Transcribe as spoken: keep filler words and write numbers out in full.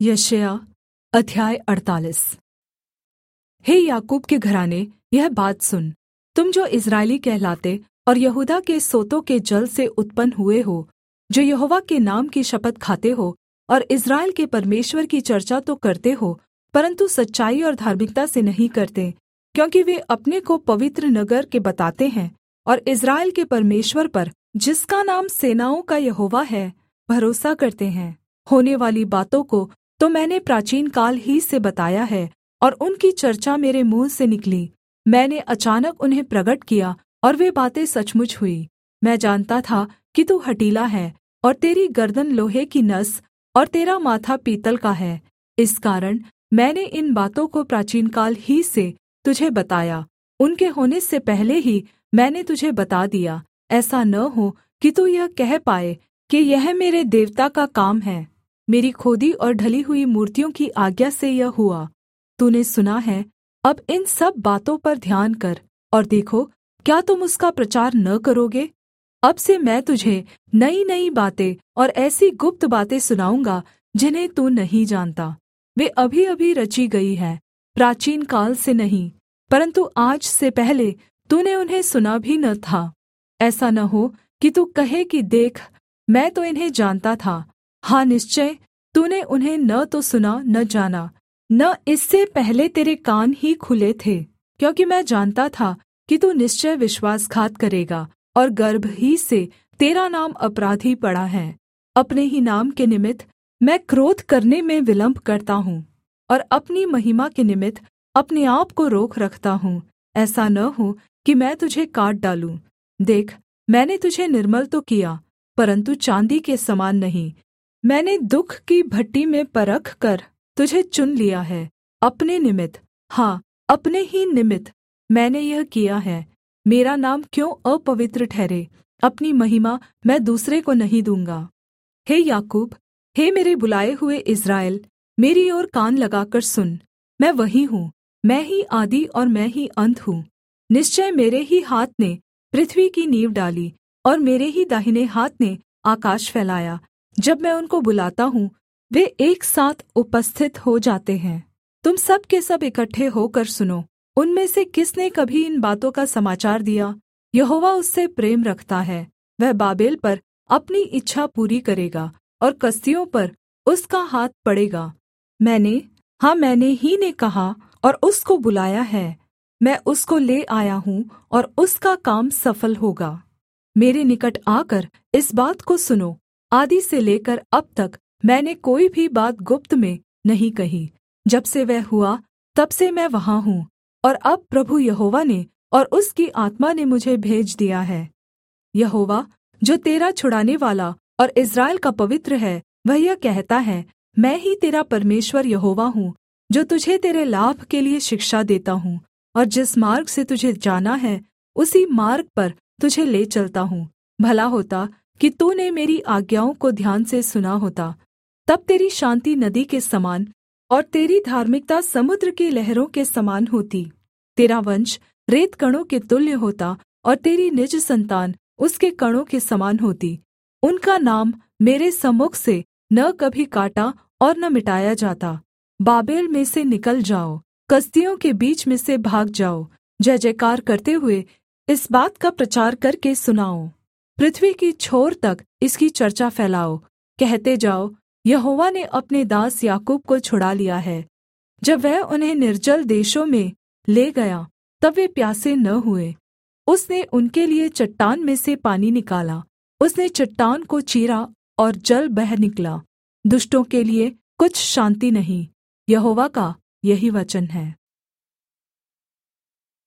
यशायाह अध्याय अड़तालीस। हे याकूब के घराने, यह बात सुन, तुम जो इस्राएली कहलाते और यहूदा के सोतों के जल से उत्पन्न हुए हो, जो यहोवा के नाम की शपथ खाते हो और इस्राएल के परमेश्वर की चर्चा तो करते हो, परन्तु सच्चाई और धार्मिकता से नहीं करते, क्योंकि वे अपने को पवित्र नगर के बताते हैं और इस्राएल के परमेश्वर पर, जिसका नाम सेनाओं का यहोवा है, भरोसा करते हैं। होने वाली बातों को तो मैंने प्राचीनकाल ही से बताया है और उनकी चर्चा मेरे मुँह से निकली। मैंने अचानक उन्हें प्रगट किया और वे बातें सचमुच हुई। मैं जानता था कि तू हठीला है और तेरी गर्दन लोहे की नस और तेरा माथा पीतल का है। इस कारण मैंने इन बातों को प्राचीनकाल ही से तुझे बताया, उनके होने से पहले ही मैंने तुझे बता दिया, ऐसा न हो कि तू यह कह पाए कि यह मेरे देवता का काम है, मेरी खोदी और ढली हुई मूर्तियों की आज्ञा से यह हुआ। तूने सुना है, अब इन सब बातों पर ध्यान कर और देखो, क्या तुम उसका प्रचार न करोगे? अब से मैं तुझे नई-नई बातें और ऐसी गुप्त बातें सुनाऊँगा जिन्हें तू नहीं जानता। वे अभी-अभी रची गई हैं, प्राचीन काल से नहीं, परन्तु आज से पहले तूने उन्हें सुना भी न था। ऐसा न हो कि तू कहे कि देख, मैं तो इन्हें जानता था। हाँ, निश्चय तूने उन्हें न तो सुना न जाना, न इससे पहले तेरे कान ही खुले थे, क्योंकि मैं जानता था कि तू निश्चय विश्वासघात करेगा और गर्भ ही से तेरा नाम अपराधी पड़ा है। अपने ही नाम के निमित्त मैं क्रोध करने में विलम्ब करता हूँ और अपनी महिमा के निमित्त अपने आप को रोक रखता हूँ, ऐसा न हो कि मैं तुझे काट डालूँ। देख, मैंने तुझे निर्मल तो किया, परन्तु चाँदी के समान नहीं। मैंने दुःख की भट्ठी में परख कर तुझे चुन लिया है, अपने निमित्त, हाँ, अपने ही निमित्त मैंने यह किया है। मेरा नाम क्यों अपवित्र ठहरे? अपनी महिमा मैं दूसरे को नहीं दूँगा। हे याकूब, हे मेरे बुलाए हुए इस्राएल, मेरी ओर कान लगाकर सुन। मैं वही हूँ, मैं ही आदि और मैं ही अंत हूँ। निश्चय मेरे ही हाथ ने पृथ्वी की नींव डाली और मेरे ही दाहिने हाथ ने आकाश फैलाया। जब मैं उनको बुलाता हूँ, वे एक साथ उपस्थित हो जाते हैं। तुम सब के सब इकट्ठे होकर सुनो। उनमें से किसने कभी इन बातों का समाचार दिया? यहोवा उससे प्रेम रखता है, वह बाबेल पर अपनी इच्छा पूरी करेगा और कसदियों पर उसका हाथ पड़ेगा। मैंने, हाँ मैंने ही ने कहा और उसको बुलाया है। मैं उसको ले आया हूँ और उसका काम सफल होगा। मेरे निकट आकर इस बात को सुनो। आदि से लेकर अब तक मैंने कोई भी बात गुप्त में नहीं कही। जब से वह हुआ तब से मैं वहाँ हूँ, और अब प्रभु यहोवा ने और उसकी आत्मा ने मुझे भेज दिया है। यहोवा जो तेरा छुड़ानेवाला और इस्राएल का पवित्र है, वह यह कहता है, मैं ही तेरा परमेश्वर यहोवा हूँ, जो तुझे तेरे लाभ के लिए शिक्षा देता हूँ और जिस मार्ग से तुझे जाना है उसी मार्ग पर तुझे ले चलता हूँ। भला होता कि तूने मेरी आज्ञाओं को ध्यान से सुना होता, तब तेरी शान्ति नदी के समान और तेरी धार्मिकता समुद्र की लहरों के समान होती। तेरा वंश रेत कणों के तुल्य होता और तेरी निज संतान उसके कणों के समान होती। उनका नाम मेरे सम्मुख से न कभी काटा और न मिटाया जाता। बाबेल में से निकल जाओ, कसदियों के बीच में से भाग जाओ। जय जयकार करते हुए इस बात का प्रचार करके सुनाओ। पृथ्वी की छोर तक इसकी चर्चा फैलाओ। कहते जाओ, यहोवा ने अपने दास याकूब को छुड़ा लिया है। जब वह उन्हें निर्जल देशों में ले गया, तब वे प्यासे न हुए। उसने उनके लिए चट्टान में से पानी निकाला। उसने चट्टान को चीरा और जल बह निकला। दुष्टों के लिए कुछ शान्ति नहीं। यहोवा का यही वचन है।